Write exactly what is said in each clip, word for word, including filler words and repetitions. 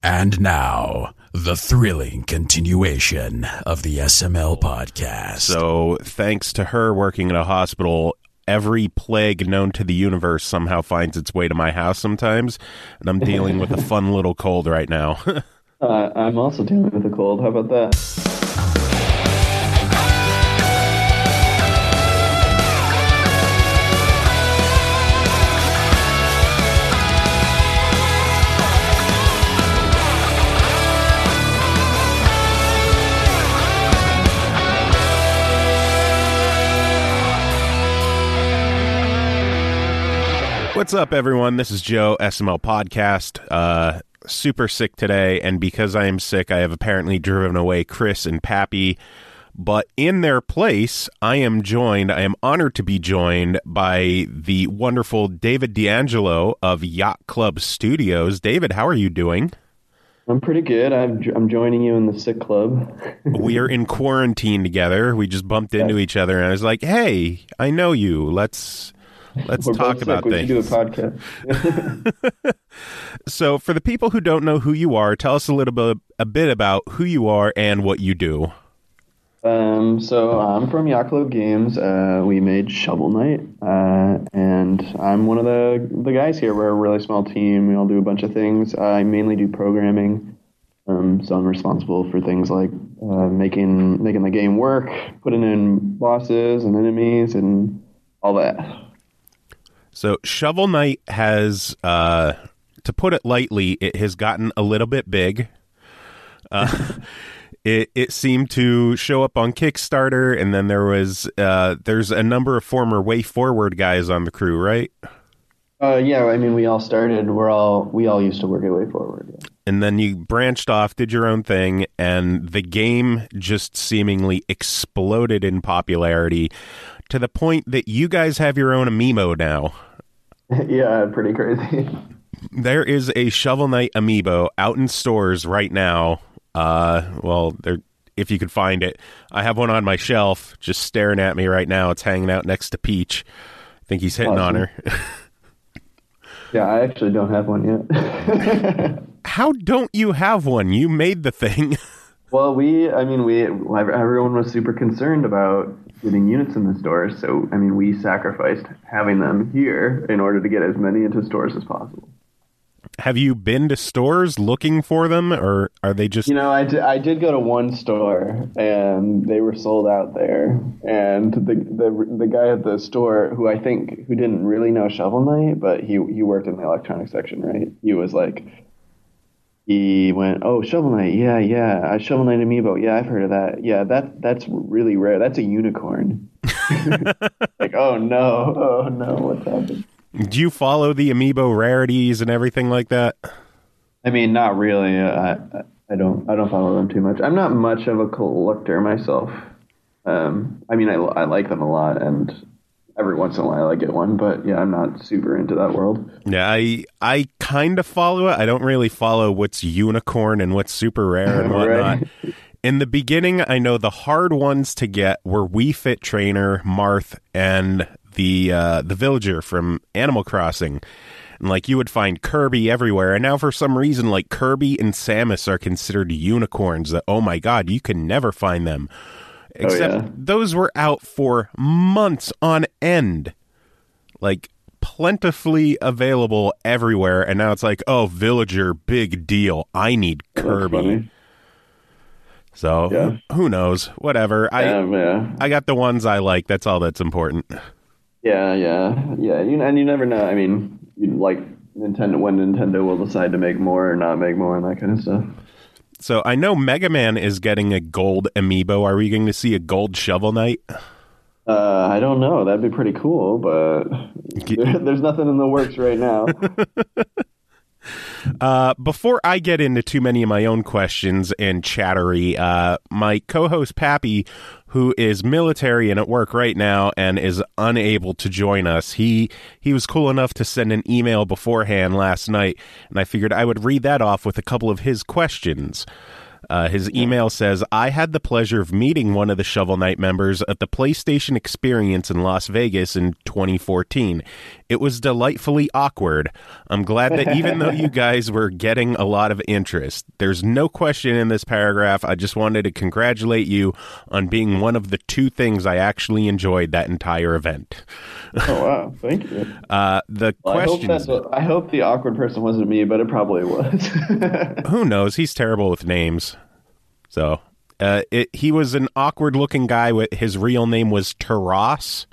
And now, the thrilling continuation of the S M L podcast. So, thanks to her working in a hospital, every plague known to the universe somehow finds its way to my house sometimes, and I'm dealing with a fun little cold right now. uh, I'm also dealing with a cold. How about that? What's up, everyone? This is Joe, S M L Podcast. Uh, super sick today, and because I am sick, I have apparently driven away Chris and Pappy. But in their place, I am joined, I am honored to be joined by the wonderful David D'Angelo of Yacht Club Studios. David, how are you doing? I'm pretty good. I'm I'm joining you in the sick club. We are in quarantine together. We just bumped into each other, and I was like, hey, I know you. Let's... Let's We're talk both about sick. things. We should do a podcast. So, for the people who don't know who you are, tell us a little bit, a bit about who you are and what you do. Um, so I'm from Yacht Club Games. Uh, we made Shovel Knight, uh, and I'm one of the the guys here. We're a really small team. We all do a bunch of things. I mainly do programming, um, so I'm responsible for things like uh, making making the game work, putting in bosses and enemies, and all that. So Shovel Knight has, uh, to put it lightly, it has gotten a little bit big. Uh, it it seemed to show up on Kickstarter, and then there was uh, there's a number of former Way Forward guys on the crew, right? Uh, yeah, I mean, we all started. We're all we all used to work at Way Forward. Yeah. And then you branched off, did your own thing, and the game just seemingly exploded in popularity to the point that you guys have your own amiibo now. Yeah, pretty crazy. There is a Shovel Knight amiibo out in stores right now. Uh, well, there, if you could find it. I have one on my shelf, just staring at me right now. It's hanging out next to Peach. I think he's hitting Awesome. on her. Yeah, I actually don't have one yet. How don't you have one? You made the thing. Well, we, I mean, we, everyone was super concerned about getting units in the stores, so, I mean, we sacrificed having them here in order to get as many into stores as possible. Have you been to stores looking for them, or are they just... You know, I, d- I did go to one store, and they were sold out there, and the, the the guy at the store, who I think, who didn't really know Shovel Knight, but he, he worked in the electronic section, right? He was like... He went, oh, Shovel Knight, yeah, yeah, uh, Shovel Knight amiibo, yeah, I've heard of that. Yeah, that that's really rare. That's a unicorn. Like, oh no, oh no, what's happened? Do you follow the amiibo rarities and everything like that? I mean, not really. Uh, I I don't I don't follow them too much. I'm not much of a collector myself. Um, I mean, I I like them a lot, and every once in a while I get one, but yeah, I'm not super into that world. Yeah, I I kind of follow it. I don't really follow what's unicorn and what's super rare and whatnot. Right. In the beginning, I know the hard ones to get were Wii Fit Trainer, Marth, and the uh, the villager from Animal Crossing. And like you would find Kirby everywhere, and now for some reason, like Kirby and Samus are considered unicorns. That, oh my god, you can never find them. Except oh, yeah. those were out for months on end. Like, plentifully available everywhere, and now it's like, oh, villager, big deal. I need Kirby. So, yeah. who knows? Whatever. I um, yeah. I got the ones I like. That's all that's important. Yeah, yeah, yeah. You, and you never know. I mean, you like Nintendo when Nintendo will decide to make more or not make more and that kind of stuff. So I know Mega Man is getting a gold amiibo. Are we going to see a gold Shovel Knight? Uh, I don't know. That'd be pretty cool, but there, there's nothing in the works right now. Uh, before I get into too many of my own questions and chattery, uh, my co-host Pappy, who is military and at work right now and is unable to join us, he he was cool enough to send an email beforehand last night, and I figured I would read that off with a couple of his questions. Uh, his email says, I had the pleasure of meeting one of the Shovel Knight members at the PlayStation Experience in Las Vegas in twenty fourteen. It was delightfully awkward. I'm glad that even though you guys were getting a lot of interest, there's no question in this paragraph. I just wanted to congratulate you on being one of the two things I actually enjoyed that entire event. Oh, wow. Thank you. Uh, the well, question. I hope, that's what, I hope the awkward person wasn't me, but it probably was. Who knows? He's terrible with names. So uh, it, he was an awkward-looking guy. With his real name was Taras.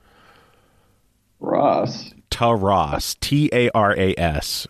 Ross. Taras. T A R A S.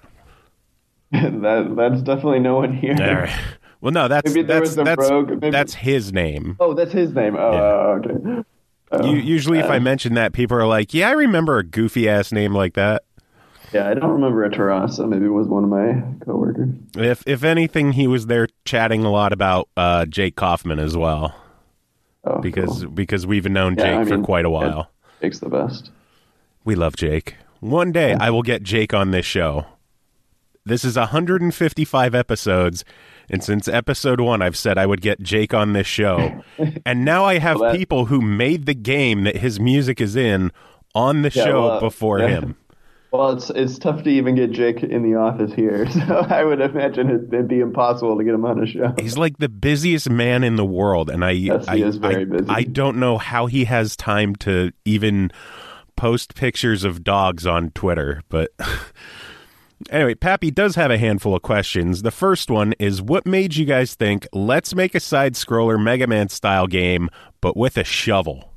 that that's definitely no one here. Right. Well, no, that's maybe there that's was a that's, rogue, maybe... that's his name. Oh, that's his name. Oh, Yeah. uh, okay. Oh, you, usually, uh, if I mention that, people are like, "Yeah, I remember a goofy-ass name like that." Yeah, I don't remember a Taras, so maybe it was one of my coworkers. If if anything, he was there chatting a lot about uh, Jake Kaufman as well, oh, because cool. because we've known yeah, Jake I mean, for quite a while. Yeah, Jake's the best. We love Jake. One day, I will get Jake on this show. This is one hundred fifty-five episodes, and since episode one, I've said I would get Jake on this show, and now I have well, that... people who made the game that his music is in on the yeah, show well, before yeah. him. Well, it's it's tough to even get Jake in the office here, so I would imagine it'd, it'd be impossible to get him on a show. He's like the busiest man in the world, and I yes, I, he is very I, busy. I don't know how he has time to even post pictures of dogs on Twitter, but anyway, Pappy does have a handful of questions. The first one is, what made you guys think, let's make a side-scroller Mega Man-style game, but with a shovel?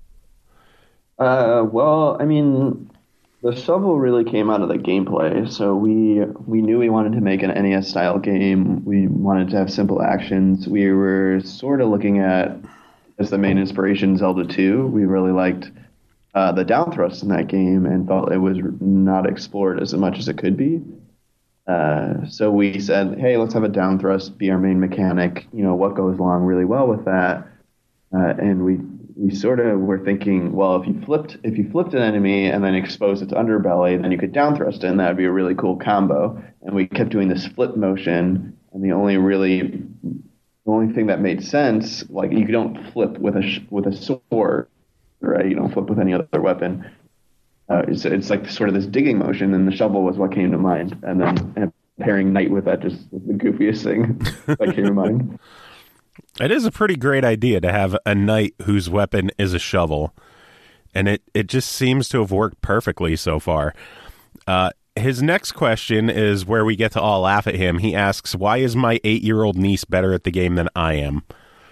Uh, well, I mean... The shovel really came out of the gameplay, so we we knew we wanted to make an N E S-style game. We wanted to have simple actions. We were sort of looking at, as the main inspiration, Zelda two. We really liked uh, the down thrust in that game and felt it was not explored as much as it could be. Uh, so we said, hey, let's have a down thrust be our main mechanic. You know, what goes along really well with that? Uh, and we... We sort of were thinking, well, if you flipped if you flipped an enemy and then exposed its underbelly, then you could down thrust it, and that'd be a really cool combo. And we kept doing this flip motion, and the only really the only thing that made sense, like you don't flip with a sh- with a sword, right? You don't flip with any other weapon. Uh, it's it's like sort of this digging motion, and the shovel was what came to mind. And then and pairing Knight with that just was the goofiest thing that came to mind. It is a pretty great idea to have a knight whose weapon is a shovel, and it, it just seems to have worked perfectly so far. Uh, his next question is where we get to all laugh at him. He asks, why is my eight-year-old niece better at the game than I am?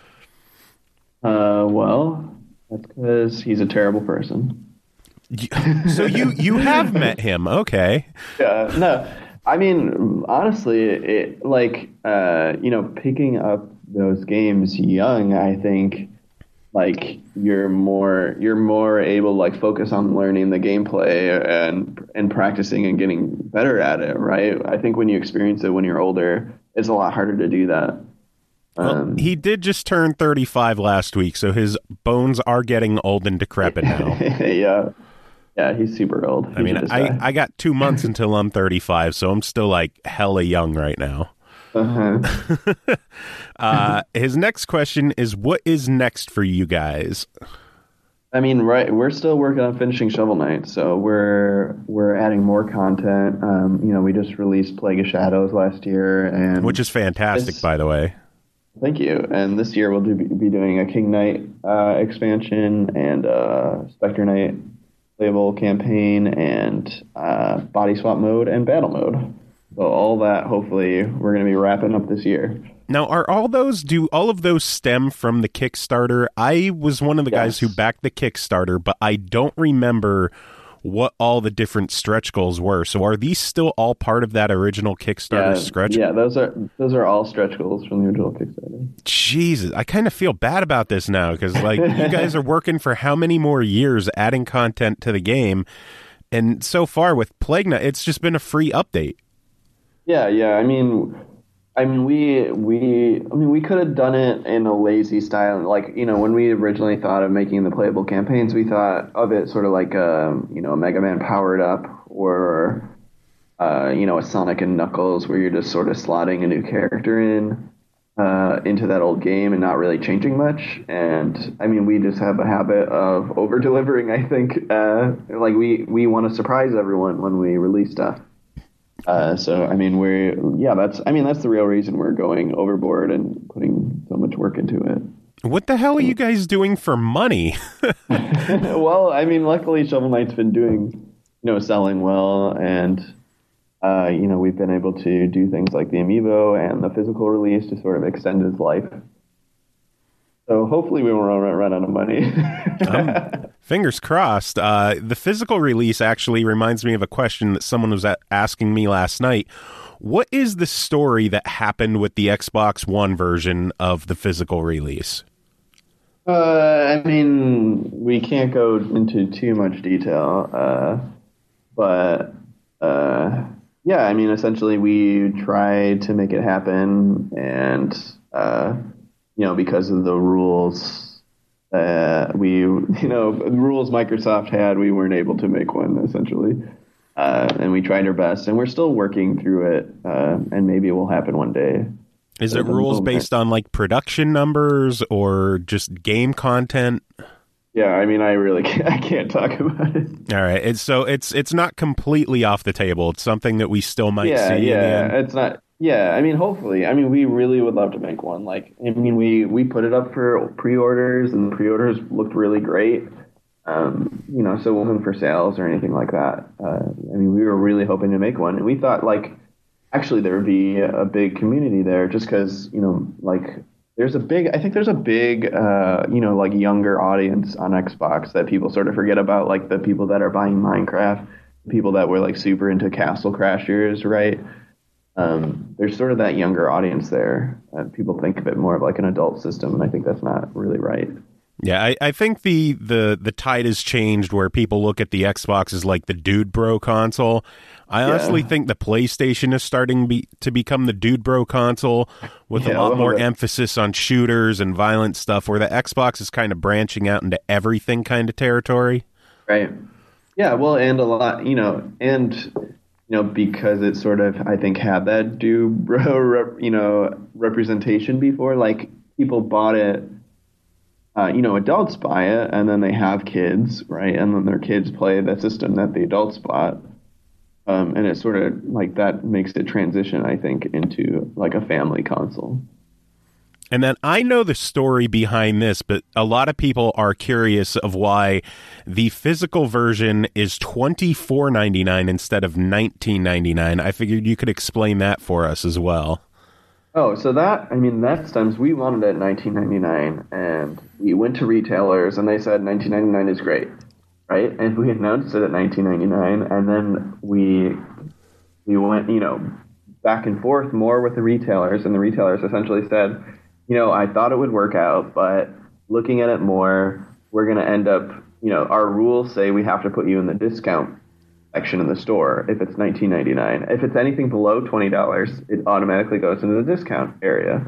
Uh, well, that's because he's a terrible person. So you, you have met him, okay. Yeah, no, I mean, honestly, it like, uh, you know, picking up those games young, I think like you're more you're more able to like focus on learning the gameplay and and practicing and getting better at it, right? I think when you experience it when you're older, it's a lot harder to do that. Well, Um, he did just turn thirty-five last week, so his bones are getting old and decrepit now. yeah. Yeah, he's super old. He I mean, I, I got two months until I'm thirty-five, so I'm still like hella young right now. Uh-huh. uh, his next question is, what is next for you guys? I mean, right, we're still working on finishing Shovel Knight, so we're we're adding more content. Um, you know, we just released Plague of Shadows last year, and which is fantastic, this, by the way. Thank you. And this year we'll do, be doing a King Knight uh, expansion and uh, Spectre Knight playable campaign and uh, body swap mode and battle mode. So all that, hopefully, we're going to be wrapping up this year. Now, are all those, do all of those stem from the Kickstarter? I was one of the Yes. guys who backed the Kickstarter, but I don't remember what all the different stretch goals were. So are these still all part of that original Kickstarter Yeah, stretch? yeah, those are those are all stretch goals from the original Kickstarter. Jesus, I kind of feel bad about this now because, like, you guys are working for how many more years adding content to the game? And so far with Plague Knight, it's just been a free update. Yeah, yeah. I mean, I mean, we we I mean, we could have done it in a lazy style. Like, you know, when we originally thought of making the playable campaigns, we thought of it sort of like a, you know, a Mega Man Powered Up or uh, you know, a Sonic and Knuckles where you're just sort of slotting a new character in. uh, into that old game and not really changing much. And I mean, we just have a habit of over delivering. I think uh, like we we want to surprise everyone when we release stuff. Uh, so I mean, we're yeah, that's I mean that's the real reason we're going overboard and putting so much work into it. What the hell are you guys doing for money? Well, I mean, luckily Shovel Knight's been doing, you know, selling well, and uh, you know, we've been able to do things like the amiibo and the physical release to sort of extend its life. So hopefully we won't run, run out of money. um, fingers crossed. Uh, the physical release actually reminds me of a question that someone was at, asking me last night. What is the story that happened with the Xbox One version of the physical release? Uh, I mean, we can't go into too much detail, uh, but uh, yeah, I mean, essentially we tried to make it happen, and uh, you know, because of the rules, uh, we, you know, the rules Microsoft had, we weren't able to make one essentially, uh, and we tried our best, and we're still working through it, uh, and maybe it will happen one day. Is it rules based on like production numbers or just game content? Yeah, I mean, I really can't, I can't talk about it. All right, it's so it's it's not completely off the table. It's something that we still might yeah, see. Yeah, in the end. It's not. Yeah, I mean, hopefully. I mean, we really would love to make one. Like, I mean, we we put it up for pre-orders, and the pre-orders looked really great. Um, you know, so it wasn't for sales or anything like that. Uh, I mean, we were really hoping to make one, and we thought like. Actually, there would be a big community there just because, you know, like there's a big, I think there's a big, uh, you know, like younger audience on Xbox that people sort of forget about, like the people that are buying Minecraft, people that were like super into Castle Crashers, right? Um, there's sort of that younger audience there. Uh, people think of it more of like an adult system, and I think that's not really right. Yeah, I, I think the, the, the tide has changed where people look at the Xbox as like the dude bro console. I honestly yeah. think the PlayStation is starting be, to become the dude bro console with yeah, a lot more bit. emphasis on shooters and violent stuff, where the Xbox is kind of branching out into everything kind of territory. Right. Yeah, well, and a lot, you know, and, you know, because it sort of, I think, had that dude bro, rep, you know, representation before, like people bought it. Uh, you know, adults buy it, and then they have kids, right? And then their kids play the system that the adults bought. Um, and it sort of, like, that makes it transition, I think, into, like, a family console. And then I know the story behind this, but a lot of people are curious of why the physical version is twenty-four ninety-nine instead of nineteen ninety-nine. I figured you could explain that for us as well. Oh, so that, I mean, that stems, we wanted it at nineteen ninety-nine, and we went to retailers, and they said nineteen ninety-nine is great, right? And we announced it at nineteen ninety-nine, and then we we went, you know, back and forth more with the retailers, and the retailers essentially said, you know, I thought it would work out, but looking at it more, we're going to end up, you know, our rules say we have to put you in the discount section in the store if it's nineteen ninety-nine. If it's anything below twenty dollars, it automatically goes into the discount area.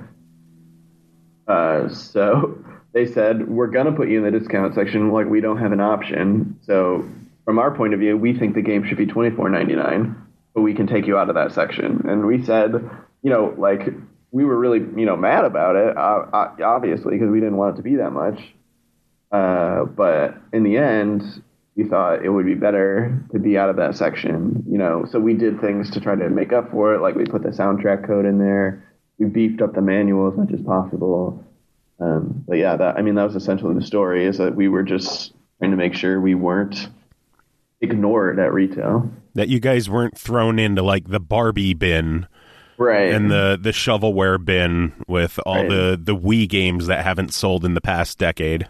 Uh, so they said, we're going to put you in the discount section, like we don't have an option. So from our point of view, we think the game should be twenty-four ninety-nine, but we can take you out of that section. And we said, you know, like we were really, you know, mad about it, uh, obviously, because we didn't want it to be that much. Uh, but in the end, we thought it would be better to be out of that section, you know. So we did things to try to make up for it. Like we put the soundtrack code in there. We beefed up the manual as much as possible. Um, but yeah, that I mean, that was essentially the story, is that we were just trying to make sure we weren't ignored at retail. That you guys weren't thrown into like the Barbie bin. Right. And the, the shovelware bin with all right. the, the Wii games that haven't sold in the past decade.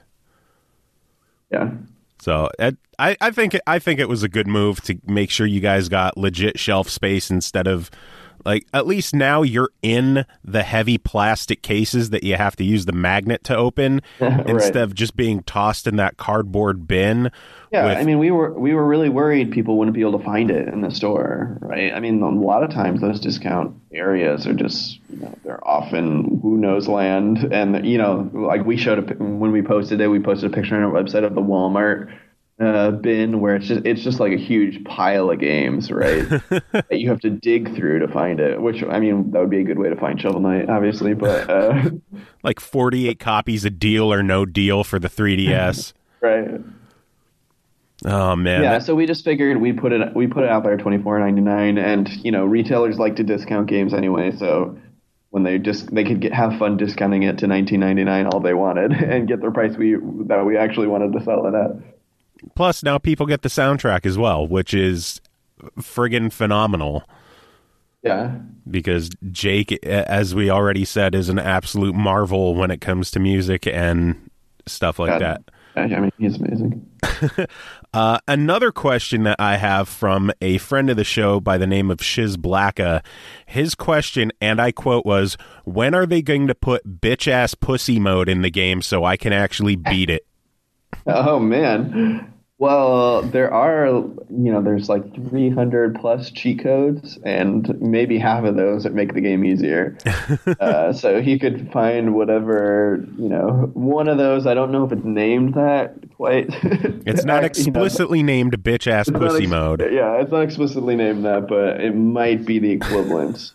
Yeah. So it, I, I think I think it was a good move to make sure you guys got legit shelf space instead of, like, at least now you're in the heavy plastic cases that you have to use the magnet to open right. instead of just being tossed in that cardboard bin. Yeah, with, I mean, we were we were really worried people wouldn't be able to find it in the store, right? I mean, a lot of times those discount areas are just, you know, they're often who knows land, and you know, like we showed a, when we posted it, we posted a picture on our website of the Walmart uh, bin where it's just it's just like a huge pile of games, right? that you have to dig through to find it. Which I mean, that would be a good way to find Shovel Knight, obviously. But uh, like forty-eight copies of Deal or No Deal for the three D S. Right. Oh man. Yeah, so we just figured we put it we put it out there twenty-four ninety-nine, and you know retailers like to discount games anyway, so when they just they could get have fun discounting it to nineteen ninety-nine all they wanted and get the price we that we actually wanted to sell it at. Plus, now people get the soundtrack as well, which is friggin' phenomenal. Yeah. Because Jake, as we already said, is an absolute marvel when it comes to music and stuff like God. that. I mean, he's amazing. uh, another question that I have from a friend of the show by the name of Shiz Blacka. His question, and I quote, was, when are they going to put bitch-ass pussy mode in the game so I can actually beat it? Oh, man. Well, there are, you know, there's like three hundred plus cheat codes, and maybe half of those that make the game easier. uh, so he could find whatever, you know, one of those. I don't know if it's named that quite. It's not explicitly you know, named bitch ass pussy ex- mode. Yeah, it's not explicitly named that, but it might be the equivalent.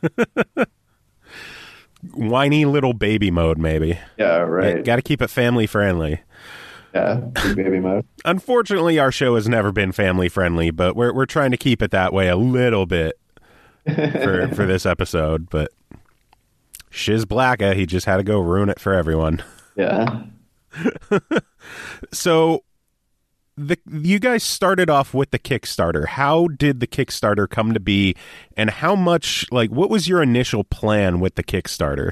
Whiny little baby mode, maybe. Yeah, right. Got to keep it family friendly. Yeah, big baby mode. Unfortunately, our show has never been family friendly, but we're we're trying to keep it that way a little bit for for this episode. But Shiz Blacka, he just had to go ruin it for everyone. Yeah. So, the you guys started off with the Kickstarter. How did the Kickstarter come to be, and how much, like, what was your initial plan with the Kickstarter?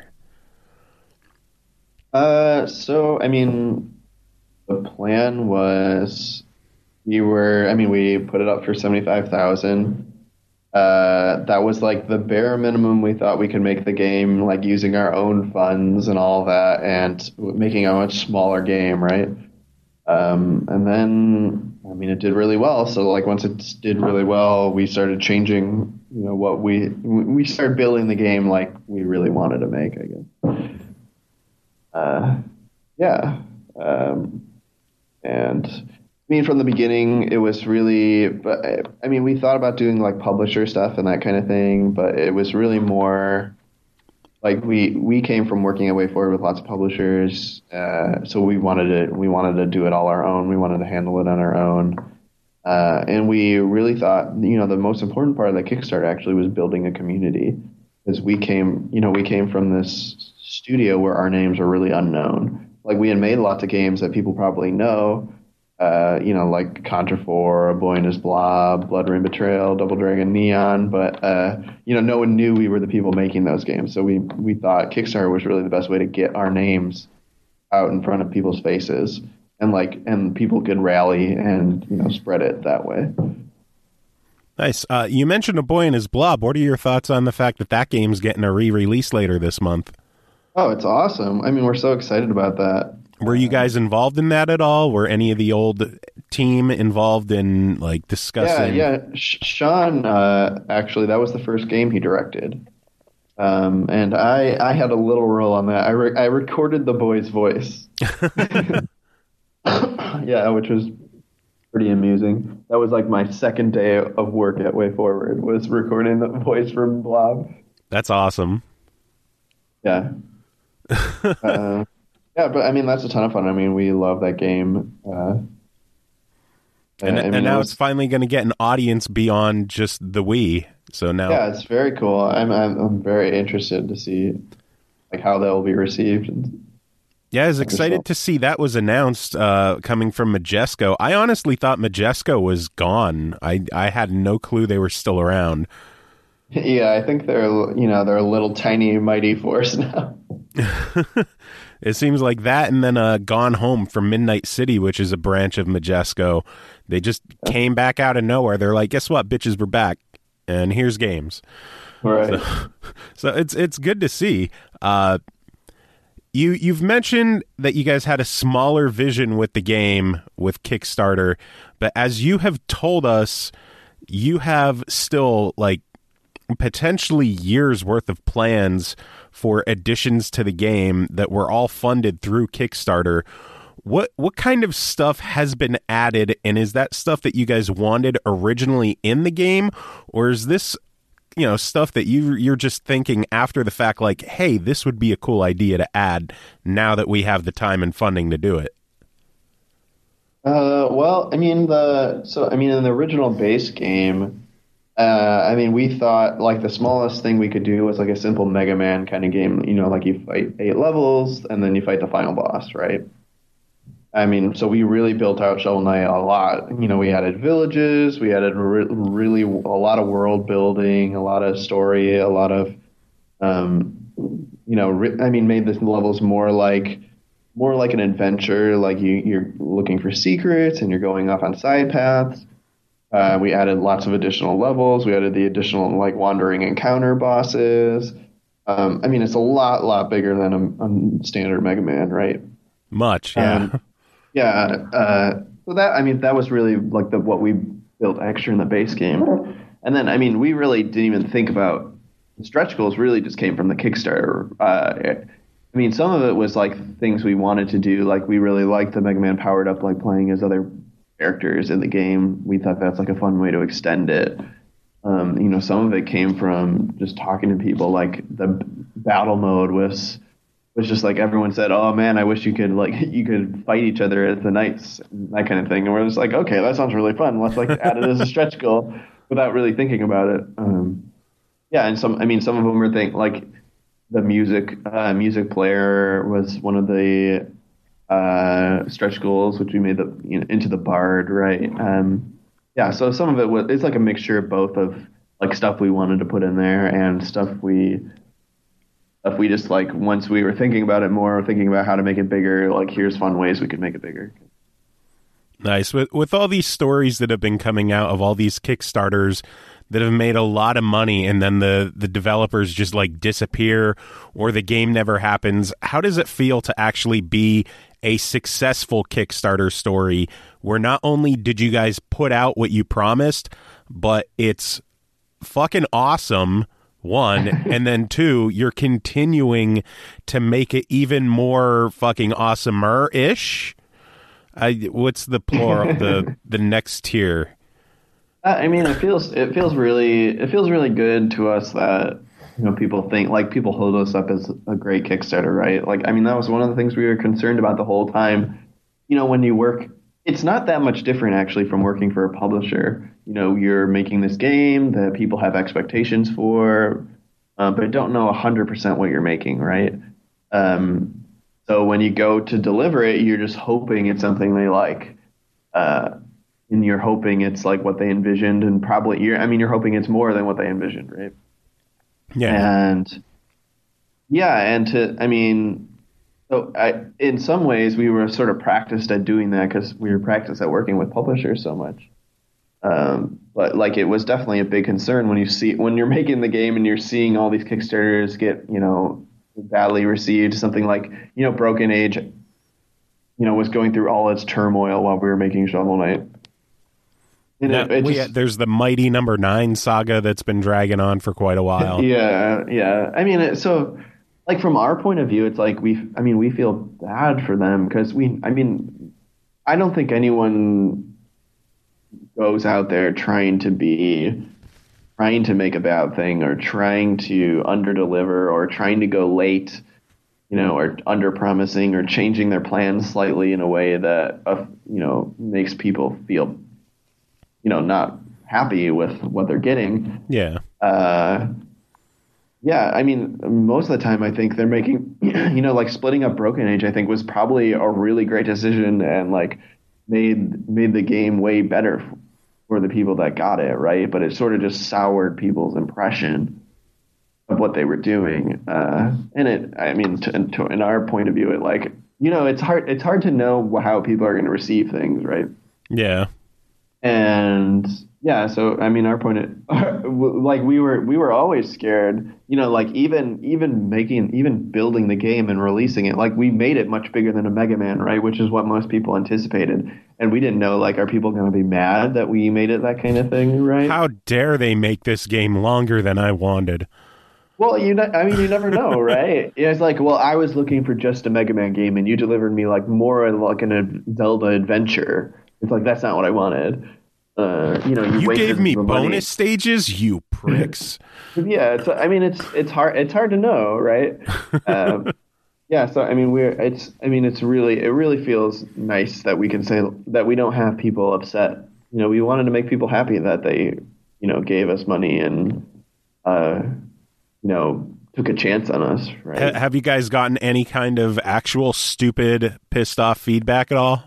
Uh, so I mean. The plan was we were, I mean, we put it up for seventy-five thousand. Uh, that was like the bare minimum we thought we could make the game, like using our own funds and all that, and making a much smaller game, right? Um, and then, I mean, it did really well. So like once it did really well, we started changing, you know, what we, we started building the game like we really wanted to make, I guess. Uh, yeah. Um, And I mean, from the beginning, it was really, but I mean, we thought about doing like publisher stuff and that kind of thing, but it was really more like we, we came from working at WayForward with lots of publishers. Uh, so we wanted to, we wanted to do it all our own. We wanted to handle it on our own. Uh, and we really thought, you know, the most important part of the Kickstarter actually was building a community, because we came, you know, we came from this studio where our names were really unknown. Like, we had made lots of games that people probably know, uh, you know, like Contra four, A Boy and His Blob, Blood Rain Betrayal, Double Dragon Neon, but, uh, you know, no one knew we were the people making those games. So we, we thought Kickstarter was really the best way to get our names out in front of people's faces, and, like, and people could rally and, you know, spread it that way. Nice. Uh, you mentioned A Boy and His Blob. What are your thoughts on the fact that that game's getting a re-release later this month? Oh, it's awesome. I mean, we're so excited about that. Were you guys involved in that at all? Were any of the old team involved in, like, discussing? Yeah, yeah. Sh- Sean, uh, actually, that was the first game he directed. Um, and I, I had a little role on that. I, re- I recorded the boy's voice. Yeah, which was pretty amusing. That was like my second day of work at WayForward, was recording the voice from Blob. That's awesome. Yeah. uh, yeah, but I mean, that's a ton of fun. I mean, we love that game. Uh, and, I mean, and now it was, it's finally going to get an audience beyond just the Wii. So now, yeah, it's very cool. I'm I'm, I'm very interested to see like how that will be received. And, yeah, I was excited to see that was announced uh, coming from Majesco. I honestly thought Majesco was gone. I I had no clue they were still around. Yeah, I think they're, you know, they're a little tiny mighty force now. It seems like that, and then uh, Gone Home from Midnight City, which is a branch of Majesco. They just came back out of nowhere. They're like, guess what, bitches, we're back, and here's games. Right. So, so it's it's good to see. Uh, you you've mentioned that you guys had a smaller vision with the game with Kickstarter, but as you have told us, you have still like potentially years worth of plans for additions to the game that were all funded through Kickstarter. What what kind of stuff has been added, and is that stuff that you guys wanted originally in the game, or is this, you know, stuff that you you're just thinking after the fact, like, hey, this would be a cool idea to add now that we have the time and funding to do it? Uh, well, I mean the so I mean in the original base game, uh, I mean we thought like the smallest thing we could do was like a simple Mega Man kind of game. You know, like you fight eight levels and then you fight the final boss, right? I mean, so we really built out Shovel Knight a lot. You know, we added villages, we added re- really a lot of world building, a lot of story, a lot of, um, you know, re- I mean, made the levels more like. more like an adventure, like you, you're looking for secrets and you're going off on side paths. Uh, we added lots of additional levels. We added the additional like wandering encounter bosses. Um, I mean, it's a lot, lot bigger than a, a standard Mega Man, right? Much, yeah. Um, yeah. Uh, so that, I mean, that was really like the what we built extra in the base game. And then, I mean, we really didn't even think about the stretch goals. Really, just came from the Kickstarter. Uh, I mean, some of it was like things we wanted to do. Like we really liked the Mega Man powered up, like playing as other characters in the game. We thought that's like a fun way to extend it. Um, you know, some of it came from just talking to people. Like the battle mode was was just like everyone said, "Oh man, I wish you could like you could fight each other as the knights," that kind of thing. And we're just like, "Okay, that sounds really fun. Let's like add it as a stretch goal," without really thinking about it. Um, yeah, and some, I mean, some of them were think like. The music uh, music player was one of the uh, stretch goals, which we made the you know, into the Bard, right? Um, yeah, so some of it was it's like a mixture of both of like stuff we wanted to put in there and stuff we stuff we just like once we were thinking about it more, thinking about how to make it bigger. Like here's fun ways we could make it bigger. Nice. With with all these stories that have been coming out of all these Kickstarters that have made a lot of money and then the, the developers just like disappear or the game never happens, how does it feel to actually be a successful Kickstarter story where not only did you guys put out what you promised, but it's fucking awesome, one, and then two, you're continuing to make it even more fucking awesomer-ish? I, what's the plural, the, the next tier? I mean, it feels it feels really it feels really good to us that you know people think like people hold us up as a great Kickstarter, right? Like, I mean, that was one of the things we were concerned about the whole time. You know, when you work, it's not that much different actually from working for a publisher. You know, you're making this game that people have expectations for, uh, but don't know a hundred percent what you're making, right? Um, so when you go to deliver it, you're just hoping it's something they like. Uh, And you're hoping it's like what they envisioned, and probably you're. I mean, you're hoping it's more than what they envisioned, right? Yeah. And yeah, and to, I mean, so I, in some ways, we were sort of practiced at doing that because we were practiced at working with publishers so much. Um, but like, it was definitely a big concern when you see when you're making the game and you're seeing all these Kickstarters get, you know, badly received. Something like, you know, Broken Age, you know, was going through all its turmoil while we were making Shovel Knight. Now, it, it we, just, there's the Mighty Number Nine saga that's been dragging on for quite a while. Yeah, yeah. I mean, it, so like from our point of view, it's like we. I mean, we feel bad for them because we. I mean, I don't think anyone goes out there trying to be, trying to make a bad thing or trying to underdeliver or trying to go late, you know, or under-promising or changing their plans slightly in a way that uh, you know makes people feel. You know, not happy with what they're getting. Yeah. Uh, yeah, I mean, most of the time I think they're making, you know, like splitting up Broken Age, I think was probably a really great decision and like made made the game way better for the people that got it, right? But it sort of just soured people's impression of what they were doing. Uh, and it, I mean, to, to, in our point of view, it like, you know, it's hard, it's hard to know how people are going to receive things, right? Yeah. And yeah, so I mean, our point, of, like we were, we were always scared, you know, like even, even making, even building the game and releasing it, like we made it much bigger than a Mega Man, right? Which is what most people anticipated. And we didn't know, like, are people going to be mad that we made it that kind of thing, right? How dare they make this game longer than I wanted? Well, you know, I mean, you never know, right? Yeah, it's like, well, I was looking for just a Mega Man game, and you delivered me like more like an a Zelda adventure. It's like that's not what I wanted. Uh, you know, you, You wasted gave me the bonus money. stages, you pricks. Yeah, it's. I mean, it's it's hard. It's hard to know, right? Um, yeah. So I mean, we're. It's. I mean, it's really. It really feels nice that we can say that we don't have people upset. You know, we wanted to make people happy that they, you know, gave us money and, uh, you know, took a chance on us. Right. Ha- have you guys gotten any kind of actual stupid, pissed off feedback at all?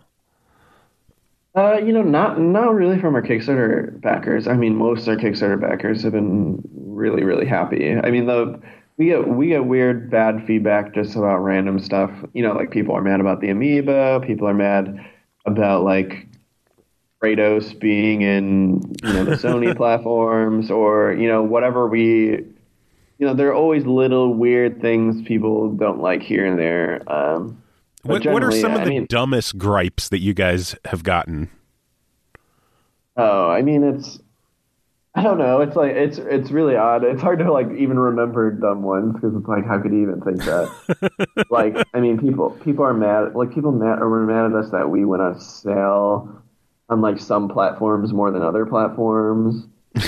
Uh, you know, not not really from our Kickstarter backers. I mean, most of our Kickstarter backers have been really, really happy. I mean, the we get we get weird, bad feedback just about random stuff. You know, like people are mad about the amiibo. People are mad about like Kratos being in you know the Sony platforms, or you know whatever we. You know, there are always little weird things people don't like here and there. Um, What, what are some of I the mean, dumbest gripes that you guys have gotten? Oh, I mean, it's, I don't know. It's like, it's, it's really odd. It's hard to like even remember dumb ones because it's like, how could you even think that? Like, I mean, people, people are mad, like people mad, or were mad at us that we went on sale on like some platforms more than other platforms.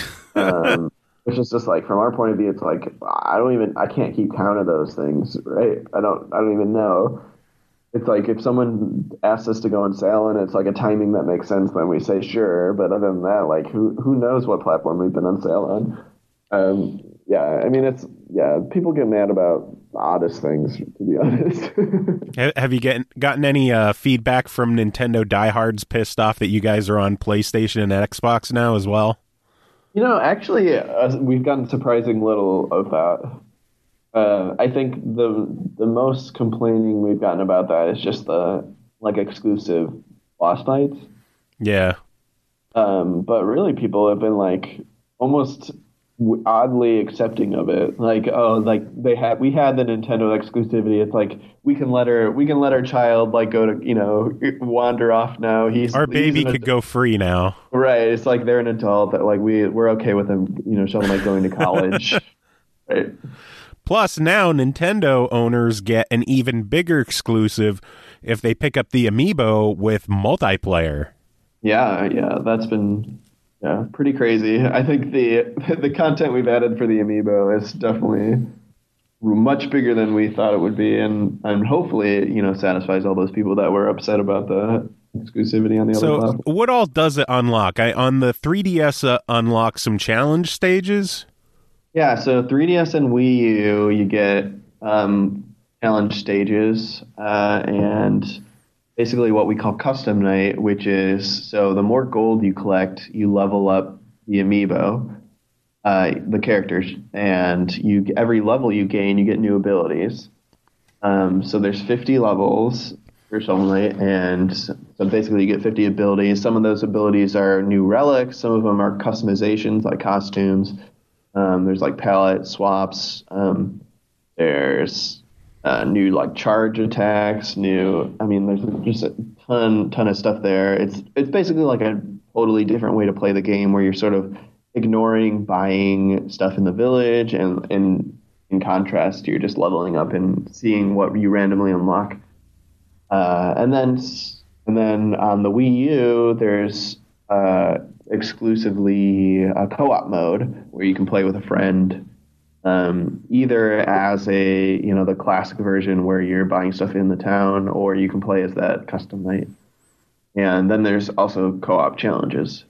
Um, which is just like, from our point of view, it's like, I don't even, I can't keep count of those things, right? I don't, I don't even know. It's like if someone asks us to go on sale and it's like a timing that makes sense, then we say sure. But other than that, like who who knows what platform we've been on sale on? Um, yeah, I mean it's yeah. People get mad about the oddest things, to be honest. Ha- Have you get, gotten any uh, feedback from Nintendo diehards pissed off that you guys are on PlayStation and Xbox now as well? You know, actually, uh, we've gotten surprising little of that. Uh, I think the the most complaining we've gotten about that is just the like exclusive boss fights. Yeah. Um, but really, people have been like almost w- oddly accepting of it. Like, oh, like they had we had the Nintendo exclusivity. It's like we can let her we can let our child like go to you know wander off now. He's Our baby he's an could go free now. Right. It's like they're an adult that like we we're okay with them. You know, Shovel Knight going to college. Right. Plus, now Nintendo owners get an even bigger exclusive if they pick up the Amiibo with multiplayer. Yeah, yeah, that's been yeah pretty crazy. I think the the content we've added for the Amiibo is definitely much bigger than we thought it would be, and and hopefully you know satisfies all those people that were upset about the exclusivity on the So, other platform. what all does it unlock? I on the three D S uh, unlock some challenge stages. Yeah, so three D S and Wii U, you get um, challenge stages, uh, and basically what we call custom night, which is so the more gold you collect, you level up the amiibo, uh, the characters, and you every level you gain, you get new abilities. Um, so there's fifty levels for Shovel Knight, and so basically you get fifty abilities. Some of those abilities are new relics, some of them are customizations like costumes. Um, there's like palette swaps. Um, there's uh, new like charge attacks. New, I mean, there's just a ton, ton of stuff there. It's it's basically like a totally different way to play the game, where you're sort of ignoring buying stuff in the village, and, and in contrast, you're just leveling up and seeing what you randomly unlock. Uh, and then and then on the Wii U, there's uh, exclusively a co-op mode where you can play with a friend, um, either as a you know the classic version where you're buying stuff in the town, or you can play as that custom night. And then there's also co-op challenges.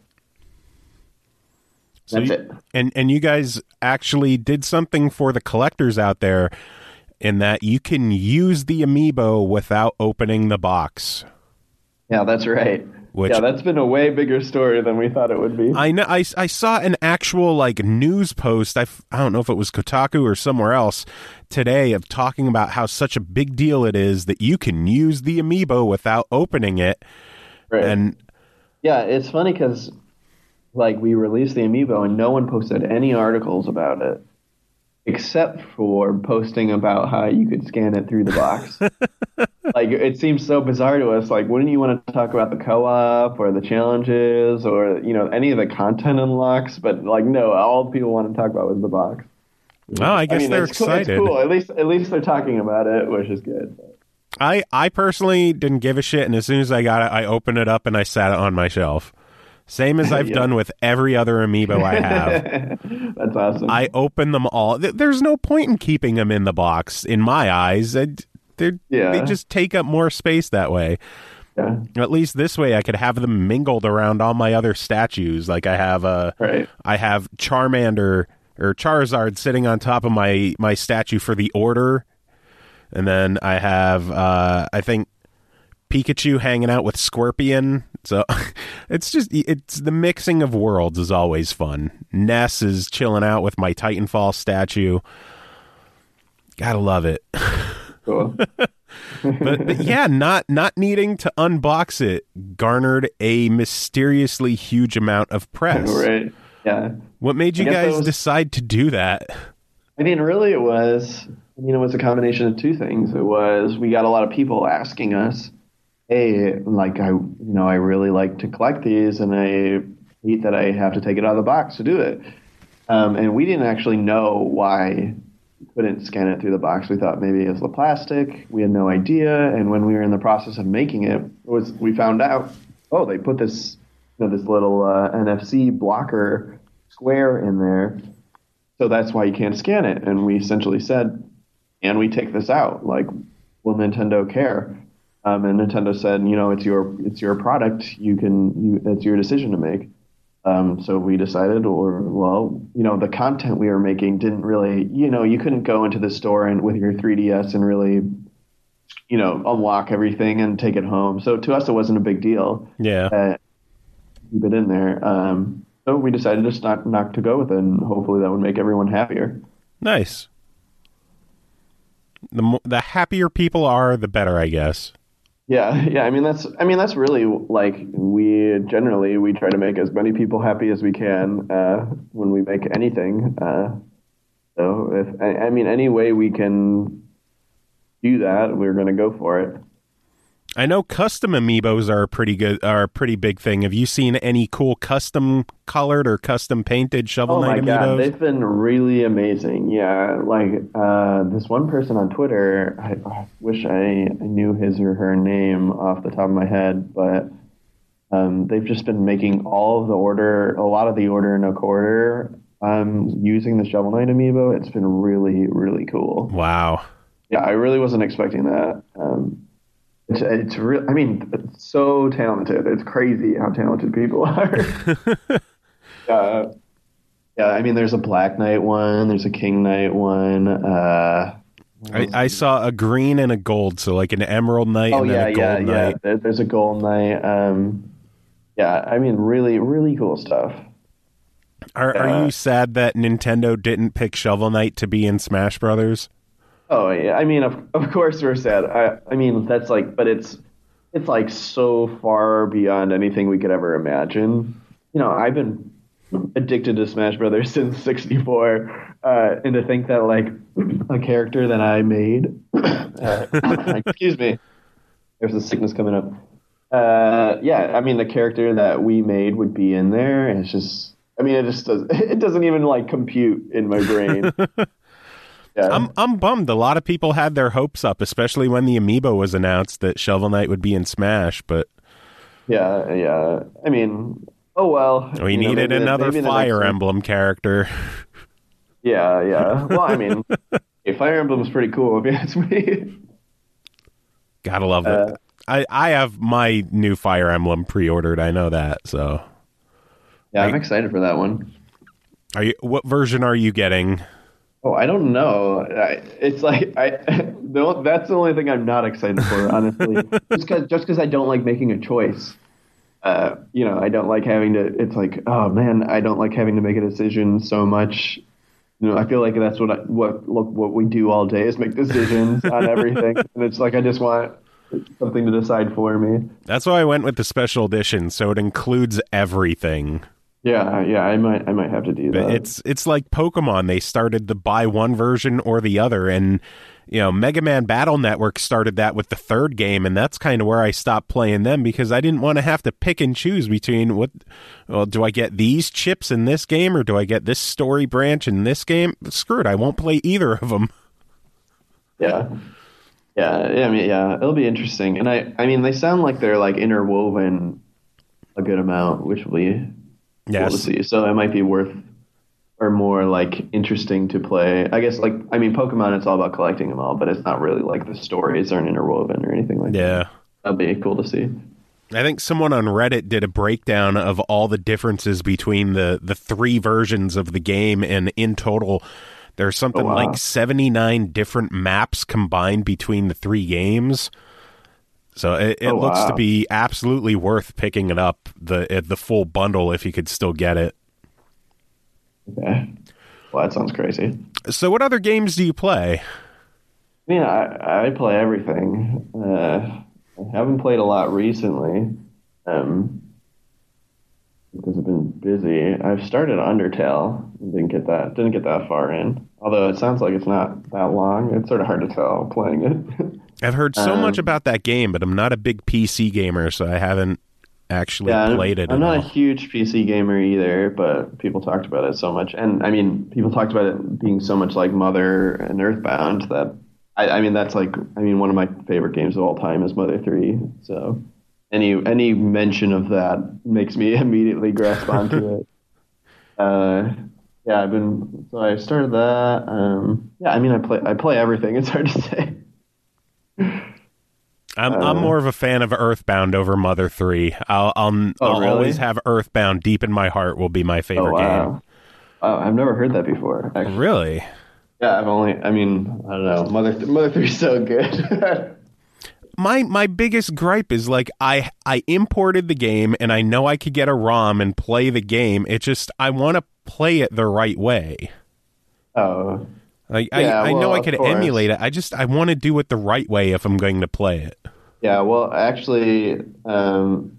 So That's you, it. And and you guys actually did something for the collectors out there, in that you can use the amiibo without opening the box. Yeah, that's right. Which, yeah, that's been a way bigger story than we thought it would be. I know. I, I saw an actual like news post. I, f- I don't know if it was Kotaku or somewhere else today, of talking about how such a big deal it is that you can use the amiibo without opening it. Right. And yeah, it's funny because like we released the amiibo and no one posted any articles about it, except for posting about how you could scan it through the box. Like, it seems so bizarre to us. Like, wouldn't you want to talk about the co-op or the challenges or, you know, any of the content unlocks? But, like, no, all people want to talk about was the box. Oh, I guess I mean, they're it's cool, excited. it's cool. At least, at least they're talking about it, which is good. I, I personally didn't give a shit, and as soon as I got it, I opened it up and I sat it on my shelf. Same as I've Yeah. done with every other amiibo I have. That's awesome. I open them all. Th- There's no point in keeping them in the box, in my eyes. I- they're- Yeah. They just take up more space that way. yeah. At least this way, I could have them mingled around all my other statues. Like I have a, Right. I have Charmander or Charizard sitting on top of my my statue for the Order, and then I have, uh, I think, Pikachu hanging out with Scorpion. So it's just it's the mixing of worlds is always fun. Ness is chilling out with my Titanfall statue. Gotta love it. Cool. but, but yeah, not not needing to unbox it garnered a mysteriously huge amount of press. Right. Yeah. What made you I guess that guys was- decide to do that? I mean, really, it was, I mean, it was a combination of two things. It was, we got a lot of people asking us, hey, like, I, you know, I really like to collect these, and I hate that I have to take it out of the box to do it. Um, and we didn't actually know why we couldn't scan it through the box. We thought maybe it was the plastic. We had no idea. And when we were in the process of making it, it was we found out, oh, they put this, you know, this little uh, N F C blocker square in there. So that's why you can't scan it. And we essentially said, and we take this out. Like, will Nintendo care? Um, and Nintendo said, you know, it's your it's your product. You can you it's your decision to make. Um, so we decided, or well, you know, the content we were making didn't really, you know, you couldn't go into the store and with your three D S and really, you know, unlock everything and take it home. So to us, it wasn't a big deal. Yeah. Uh, keep it in there. Um, so we decided just not not to go with it, and hopefully that would make everyone happier. Nice. The mo- the happier people are, the better, I guess. Yeah, yeah. I mean, that's I mean that's really like we generally we try to make as many people happy as we can uh, when we make anything. Uh, so if I, I mean any way we can do that, we're going to go for it. I know custom amiibos are a pretty good, are a pretty big thing. Have you seen any cool custom colored or custom painted Shovel Oh Knight my god, amiibos? they've been really amazing. Yeah, like uh, this one person on Twitter. I, I wish I, I knew his or her name off the top of my head, but um, they've just been making all of the order, a lot of the order in a quarter, um, using the Shovel Knight amiibo. It's been really, really cool. Wow. Yeah, I really wasn't expecting that. Um, It's, it's real. I mean, it's so talented. It's crazy how talented people are. uh, yeah, I mean, there's a Black Knight one. There's a King Knight one. Uh, I, I saw a green and a gold, so like an Emerald Knight oh and yeah, then a yeah, Gold yeah. Knight. There, there's a Gold Knight. Um, yeah, I mean, really, really cool stuff. Are, are Uh, you sad that Nintendo didn't pick Shovel Knight to be in Smash Brothers? Oh yeah, I mean, of of course we're sad. I I mean, that's like, but it's it's like so far beyond anything we could ever imagine. You know, I've been addicted to Smash Brothers since sixty-four, uh, and to think that like a character that I made, uh, excuse me, there's a sickness coming up. Uh, yeah, I mean, the character that we made would be in there. And it's just, I mean, it just does. It doesn't even like compute in my brain. Yeah. I'm I'm bummed. A lot of people had their hopes up, especially when the amiibo was announced that Shovel Knight would be in Smash. But Yeah, yeah. I mean, oh well. we you know, needed maybe the- another maybe the Fire next one- Emblem character. Yeah, yeah. Well, I mean, hey, Fire Emblem is pretty cool if you ask me. Gotta love Uh, it. I, I have my new Fire Emblem pre-ordered. I know that. So, Yeah, I'm I- excited for that one. are you? What version are you getting? Oh, I don't know. I, it's like I. No, that's the only thing I'm not excited for, honestly. just because, just because I don't like making a choice. Uh, you know, I don't like having to. It's like, oh man, I don't like having to make a decision so much. You know, I feel like that's what I, what look what we do all day is make decisions on everything, and it's like I just want something to decide for me. That's why I went with the special edition, so it includes everything. Yeah, yeah, I might, I might have to do But that. it's it's like Pokemon. They started the buy one version or the other, and you know, Mega Man Battle Network started that with the third game, and that's kind of where I stopped playing them because I didn't want to have to pick and choose between what, well, do I get these chips in this game or do I get this story branch in this game? Screw it, I won't play either of them. Yeah. Yeah, yeah, I mean, yeah, it'll be interesting. And I, I mean, they sound like they're like interwoven a good amount, which will be yes. cool to see. So it might be worth or more like interesting to play. I guess like, I mean, Pokemon, it's all about collecting them all, but it's not really like the stories aren't interwoven or anything like yeah. that. That'd be cool to see. I think someone on Reddit did a breakdown of all the differences between the, the three versions of the game, and in total, there's something oh, wow. like seventy-nine different maps combined between the three games. So it, it oh, looks wow. to be absolutely worth picking it up, the the full bundle, if you could still get it. Okay. Well, that sounds crazy. So what other games do you play? Yeah, I, I play everything. Uh, I haven't played a lot recently. Um, because I've been busy. I've started Undertale. Didn't get that. Didn't get that far in. Although it sounds like it's not that long. It's sort of hard to tell playing it. I've heard so um, much about that game, but I'm not a big P C gamer, so I haven't actually yeah, played it. I'm not all. a huge P C gamer either, but people talked about it so much, and I mean, people talked about it being so much like Mother and Earthbound that I, I mean, that's like, I mean, one of my favorite games of all time is Mother three. So. Any any mention of that makes me immediately grasp onto it. Uh, yeah, I've been so I started that. Um, yeah, I mean I play I play everything. It's hard to say. I'm uh, I'm more of a fan of Earthbound over Mother three. I'll I'll, oh, I'll really? always have Earthbound deep in my heart. Will be my favorite oh, wow. game. Oh, I've never heard that before. Actually. Really? Yeah, I've only. I mean, I don't know. Mother Mother three is so good. My my biggest gripe is like I I imported the game and I know I could get a ROM and play the game. It just I want to play it the right way. Oh, like yeah, I, I well, know I could course. emulate it. I just I want to do it the right way if I'm going to play it. Yeah, well, actually, um,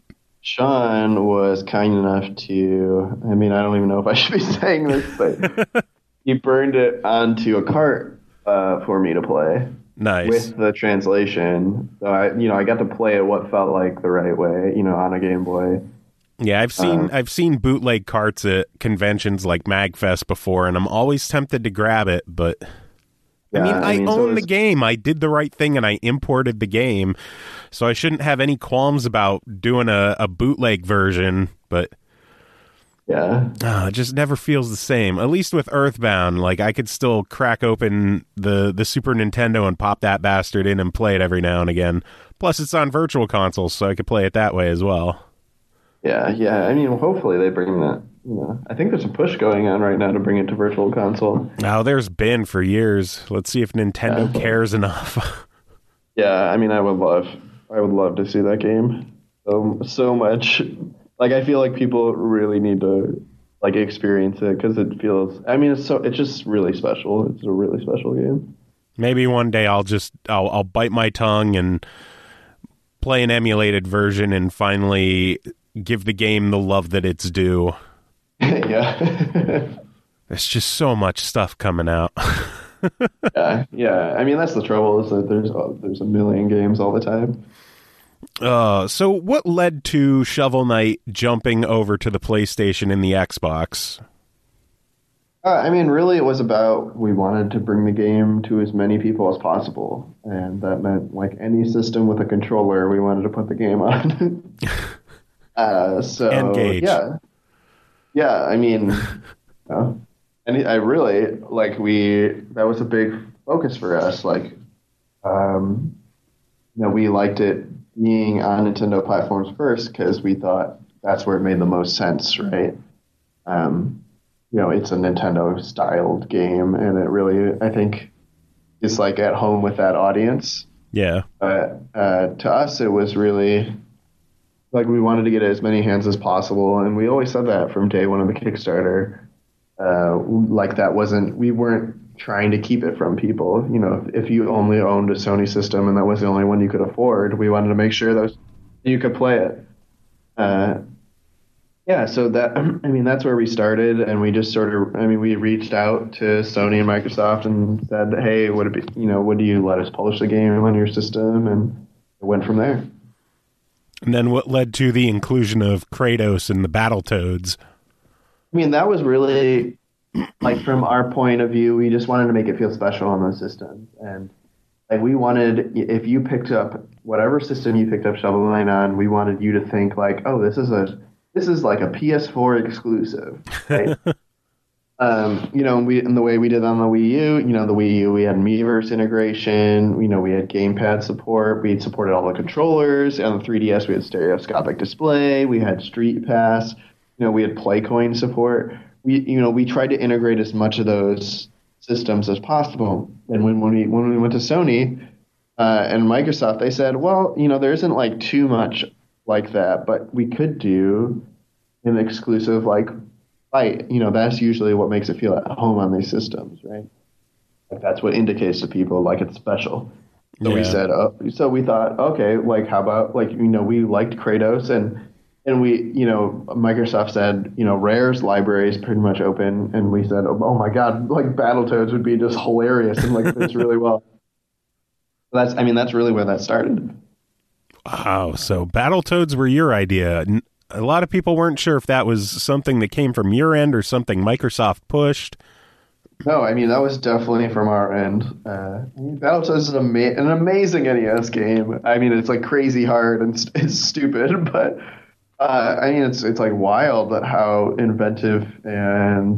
Sean was kind enough to. I mean, I don't even know if I should be saying this, but he burned it onto a cart uh, for me to play. Nice. With the translation. So I, you know, I got to play it what felt like the right way, you know, on a Game Boy. Yeah, I've seen Um, I've seen bootleg carts at conventions like MagFest before, and I'm always tempted to grab it, but Yeah, I mean, I, I mean, so own the it's- game. I did the right thing, and I imported the game, so I shouldn't have any qualms about doing a, a bootleg version, but Yeah. Uh, it just never feels the same. At least with Earthbound, like I could still crack open the, the Super Nintendo and pop that bastard in and play it every now and again. Plus, it's on Virtual Consoles, so I could play it that way as well. Yeah, yeah. I mean, hopefully they bring that. You know, I think there's a push going on right now to bring it to Virtual Console. Now, there's been for years. Let's see if Nintendo Yeah. cares enough. Yeah, I mean, I would love, I would love to see that game so so much. Like, I feel like people really need to like experience it because it feels. I mean, it's so it's just really special. It's a really special game. Maybe one day I'll just I'll, I'll bite my tongue and play an emulated version and finally give the game the love that it's due. Yeah. There's just so much stuff coming out. yeah, yeah. I mean, that's the trouble is that there's uh, there's a million games all the time. Uh, so what led to Shovel Knight jumping over to the PlayStation and the Xbox? Uh, I mean, really, it was about we wanted to bring the game to as many people as possible, and that meant like any system with a controller, we wanted to put the game on. uh, so Engage. yeah, yeah. I mean, you know, and I really like we that was a big focus for us. Like, um, you know, we liked it being on Nintendo platforms first because we thought that's where it made the most sense, right? Um, you know, it's a Nintendo-styled game, and it really, I think, is like at home with that audience. Yeah. But uh, to us, it was really like we wanted to get as many hands as possible, and we always said that from day one of the Kickstarter. Uh, like that wasn't, we weren't trying to keep it from people. You know, if, if you only owned a Sony system and that was the only one you could afford, we wanted to make sure that you could play it. Uh, Yeah, so that I mean that's where we started, and we just sort of I mean we reached out to Sony and Microsoft and said, hey, would it be you know would you let us publish the game on your system, and it went from there. And then what led to the inclusion of Kratos and the Battletoads? I mean that was really like from our point of view, we just wanted to make it feel special on those systems, and like we wanted if you picked up whatever system you picked up Shovel Knight on, we wanted you to think like, oh, this is a This is like a P S four exclusive, right? um, you know, we in the way we did on the Wii U, you know, the Wii U, we had Miiverse integration, you know, we had gamepad support, we supported all the controllers. On the three D S, we had stereoscopic display, we had Street Pass, you know, we had PlayCoin support. We, you know, we tried to integrate as much of those systems as possible. And when, when we when we went to Sony uh, and Microsoft, they said, well, you know, there isn't like too much like that, but we could do an exclusive like fight. You know, that's usually what makes it feel at home on these systems, right? Like that's what indicates to people like it's special. So yeah. we said, oh, so we thought, okay, like how about like you know we liked Kratos and and we you know Microsoft said you know Rare's library is pretty much open, and we said, oh my god, like Battletoads would be just hilarious and like fits really well. So that's I mean that's really where that started. Wow, so Battletoads were your idea. A lot of people weren't sure if that was something that came from your end or something Microsoft pushed. No, I mean, that was definitely from our end. Uh, I mean, Battletoads is an, ama- an amazing N E S game. I mean, it's like crazy hard and st- it's stupid, but uh, I mean, it's it's like wild at how inventive and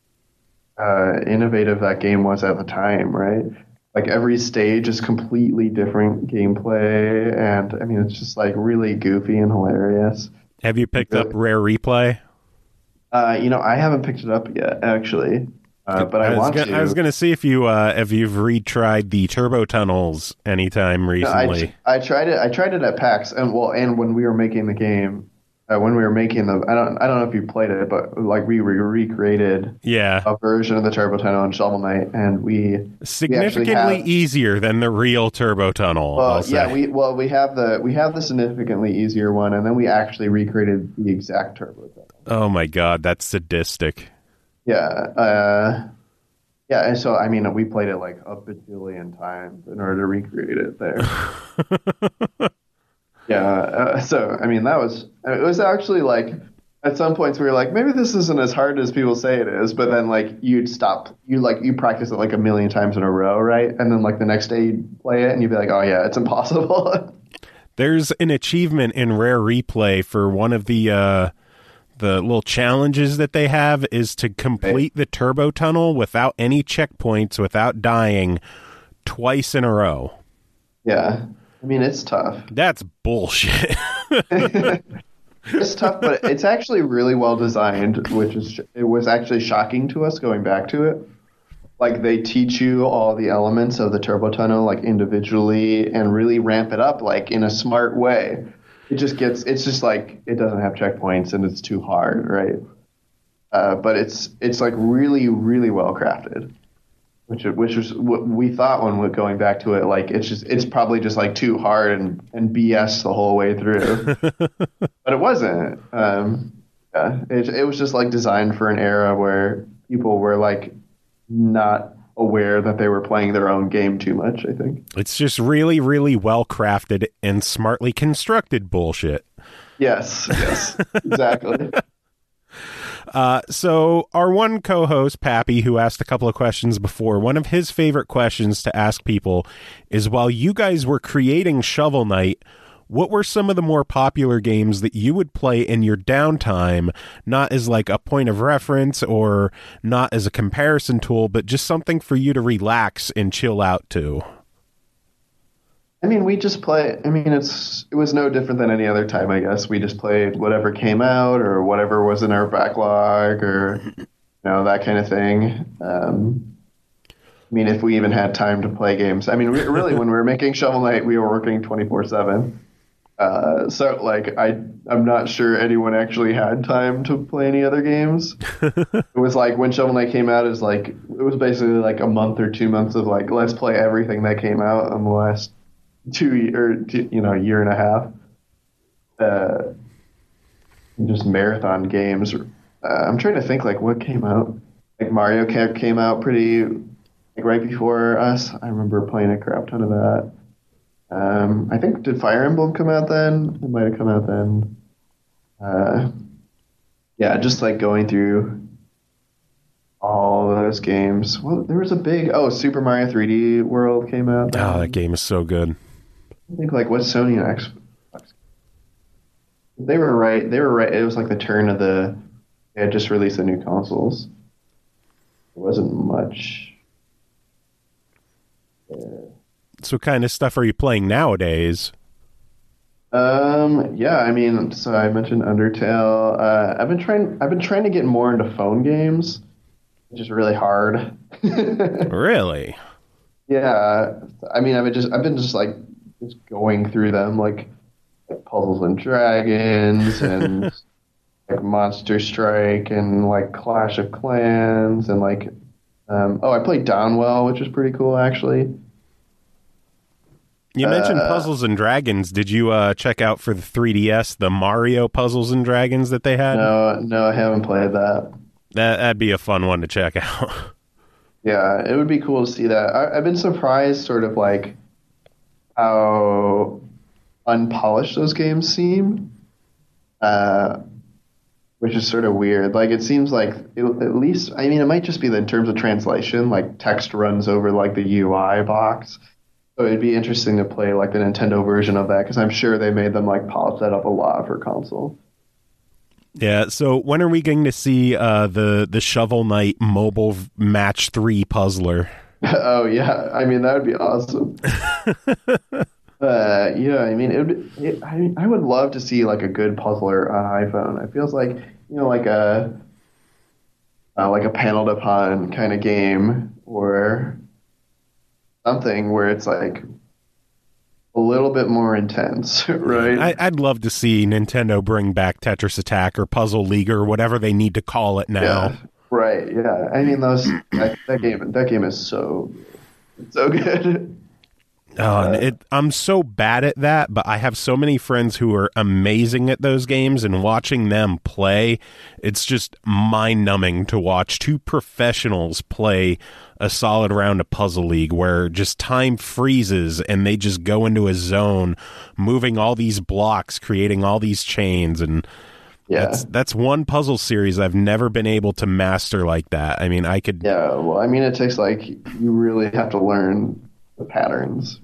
uh, innovative that game was at the time, right? Like every stage is completely different gameplay, and I mean it's just like really goofy and hilarious. Have you picked really, up Rare Replay? Uh, you know, I haven't picked it up yet, actually, uh, but I, I want gonna, to. I was going to see if you uh, if you've retried the turbo tunnels anytime recently. No, I, I tried it. I tried it at PAX, and well, and when we were making the game. Uh, when we were making the, I don't, I don't know if you played it, but like we re- recreated yeah. a version of the Turbo Tunnel in Shovel Knight, and we significantly we have, easier than the real Turbo Tunnel. Well, yeah, we well we have the we have the significantly easier one, and then we actually recreated the exact Turbo Tunnel. Oh my god, that's sadistic. Yeah, uh, yeah, and so I mean, we played it like a bajillion times in order to recreate it there. Yeah, uh, so I mean that was it was actually like at some points we were like maybe this isn't as hard as people say it is, but then like you'd stop you like you practice it like a million times in a row, right? And then like the next day you'd play it and you'd be like, oh yeah, it's impossible. There's an achievement in Rare Replay for one of the uh, the little challenges that they have is to complete right. the Turbo Tunnel without any checkpoints, without dying, twice in a row. Yeah. I mean, it's tough. That's bullshit. It's tough, but it's actually really well designed, which is it was actually shocking to us going back to it. Like they teach you all the elements of the Turbo Tunnel like individually and really ramp it up like in a smart way. It just gets it's just like it doesn't have checkpoints and it's too hard, right? Uh, but it's it's like really really well crafted. Which which was what we thought when we're going back to it. Like it's just it's probably just like too hard and, and B S the whole way through, but it wasn't. Um, yeah, it it was just like designed for an era where people were like not aware that they were playing their own game too much. I think it's just really really well crafted and smartly constructed bullshit. Yes, yes, exactly. Uh, so our one co-host, Pappy, who asked a couple of questions before, one of his favorite questions to ask people is, while you guys were creating Shovel Knight, what were some of the more popular games that you would play in your downtime, not as like a point of reference or not as a comparison tool, but just something for you to relax and chill out to? I mean, we just play. I mean, it's it was no different than any other time, I guess. We just played whatever came out or whatever was in our backlog or, you know, that kind of thing. Um, I mean, if we even had time to play games. I mean, we, really, when we were making Shovel Knight, we were working twenty-four seven. Uh, so, like, I, I'm not sure anyone actually had time to play any other games. It was like when Shovel Knight came out, it was like, it was basically like a month or two months of like, let's play everything that came out in the last two or two, you know, a year and a half. Uh, just marathon games. Uh, I'm trying to think like what came out. Like Mario Kart came out pretty like right before us. I remember playing a crap ton of that. Um, I think did Fire Emblem come out then? It might have come out then. Uh, yeah, just like going through all those games. Well, there was a big oh Super Mario three D World came out. Then. Oh, that game is so good. I think like what Sony and Xbox. They were right. They were right. It was like the turn of the. They had just released the new consoles. There wasn't much there. So what kind of stuff are you playing nowadays? Um, yeah, I mean, so I mentioned Undertale. Uh, I've been trying. I've been trying to get more into phone games, which is really hard. Really? Yeah, I mean, I've been just. I've been just like just going through them, like, like Puzzles and Dragons and like Monster Strike and like Clash of Clans and like. Um, oh, I played Downwell, which was pretty cool, actually. You mentioned uh, Puzzles and Dragons. Did you uh, check out for the three D S the Mario Puzzles and Dragons that they had? No, no, I haven't played that. That, that'd be a fun one to check out. Yeah, it would be cool to see that. I, I've been surprised, sort of like how unpolished those games seem, uh, which is sort of weird. Like it seems like it, at least, I mean, it might just be that in terms of translation, like text runs over like the U I box. So it'd be interesting to play like the Nintendo version of that because I'm sure they made them like polish that up a lot for console. Yeah, so when are we going to see uh, the the Shovel Knight mobile match three puzzler? Oh yeah, I mean that would be awesome. uh, yeah, I mean it would. It, I mean, I would love to see like a good puzzler on iPhone. It feels like you know like a uh, like a paneled upon kind of game or something where it's like a little bit more intense, right? I, I'd love to see Nintendo bring back Tetris Attack or Puzzle League or whatever they need to call it now. Yeah, right. Yeah, I mean those that, that game. That game is so so good. Oh, and it, I'm so bad at that, but I have so many friends who are amazing at those games, and watching them play, it's just mind-numbing to watch two professionals play a solid round of Puzzle League where just time freezes and they just go into a zone, moving all these blocks, creating all these chains, and Yeah. that's that's one puzzle series I've never been able to master like that. I mean, I could... Yeah, well, I mean, it takes, like, you really have to learn the patterns.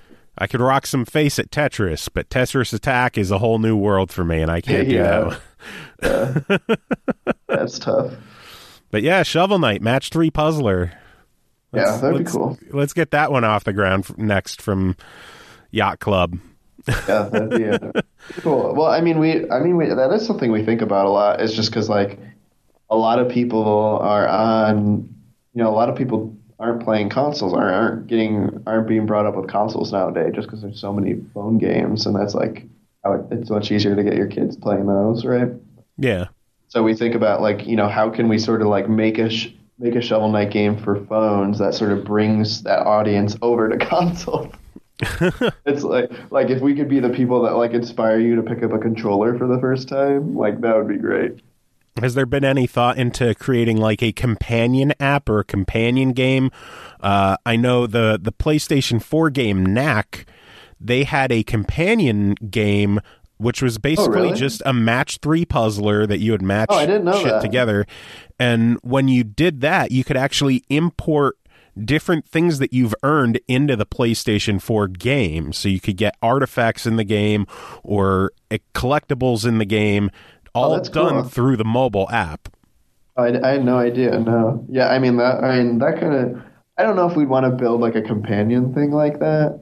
I could rock some face at Tetris, but Tetris Attack is a whole new world for me, and I can't Yeah. do that. Yeah. That's tough. But yeah, Shovel Knight, match three puzzler. Let's- Yeah, that'd be let's- cool. Let's get that one off the ground f- next from Yacht Club. Yeah, that'd be uh, cool. Well, I mean, we, I mean, we, that is something we think about a lot. It's just because, like, a lot of people are on, you know, a lot of people aren't playing consoles, aren't, aren't getting, aren't being brought up with consoles nowadays, just because there's so many phone games, and that's like how it, it's much easier to get your kids playing those, right? Yeah. So we think about like, you know, how can we sort of like make a sh- make a Shovel Knight game for phones that sort of brings that audience over to console. It's like like if we could be the people that like inspire you to pick up a controller for the first time, like that would be great. Has there been any thought into creating like a companion app or a companion game? Uh, I know the, the PlayStation four game Knack, they had a companion game which was basically Oh, really? just a match three puzzler that you would match Oh, I didn't know shit that. together. And when you did that, you could actually import different things that you've earned into the PlayStation four game. So you could get artifacts in the game or uh, collectibles in the game, all Oh, that's done cool. through the mobile app. I, I had no idea. No, yeah, I mean that. I mean that kind of. I don't know if we'd want to build like a companion thing like that,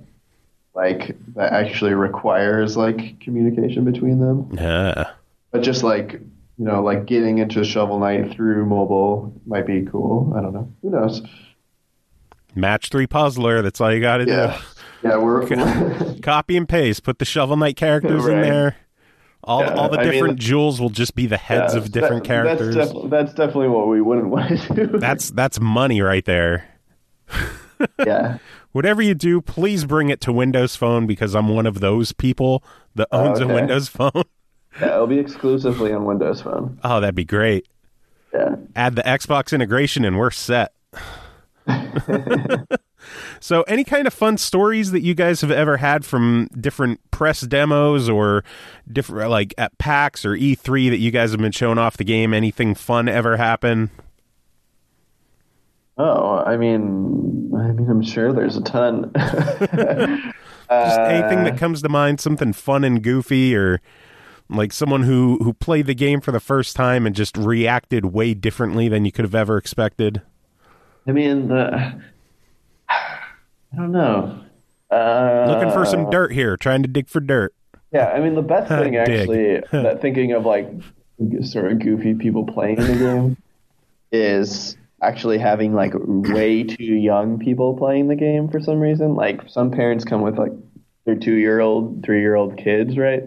like that actually requires like communication between them. Yeah. But just like you know, like getting into Shovel Knight through mobile might be cool. I don't know. Who knows? Match three puzzler. That's all you got to Yeah, yeah. We're do. Copy and paste. Put the Shovel Knight characters in Right. there. All, Yeah, all the I mean- different jewels will just be the heads yeah, of different that- characters. That's, def- that's definitely what we wouldn't want to do. That's that's money right there. yeah. Whatever you do, please bring it to Windows Phone because I'm one of those people that Oh, owns okay. a Windows Phone. Yeah, it'll be exclusively on Windows Phone. Oh, that'd be great. Yeah. Add the Xbox integration and we're set. So any kind of fun stories that you guys have ever had from different press demos or different, like at PAX or E three that you guys have been showing off the game? Anything fun ever happen? Oh, I mean, I mean, I'm sure there's a ton. Just anything that comes to mind, something fun and goofy, or like someone who, who played the game for the first time and just reacted way differently than you could have ever expected. I mean, the, I don't know. Uh, Looking for some dirt here, trying to dig for dirt. Yeah, I mean, the best thing actually, that thinking of like sort of goofy people playing the game, is actually having like way too young people playing the game for some reason. Like some parents come with like their two-year-old, three-year-old kids, right?